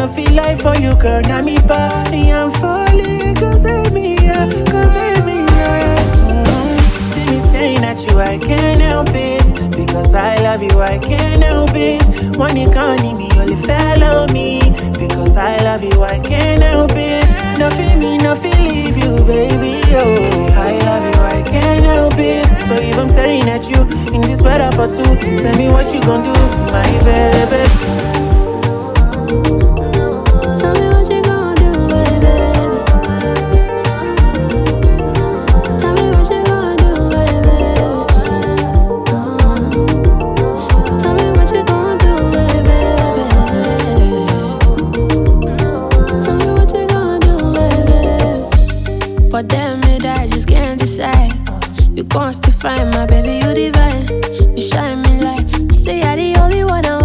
no feel like for you, girl. Now me body, I'm falling. Cause let me, yeah. See me staring at you, I can't help it. Because I love you, I can't help it. When you can't leave me, only follow me. Because I love you, I can't help it. Nothing me, nothing leave you, baby, oh. I love you, I can't help it. So if I'm staring at you in this weather for two, tell me what you gon' do, my baby. Tell me what you gon' do, my baby. Tell me what you gon' do, my baby. Tell me what you gon' do, my baby. Tell me what you gon' do, my baby. But damn it, I just can't decide. You gon' still find my baby, you divine. You shine me like you say you're the only one I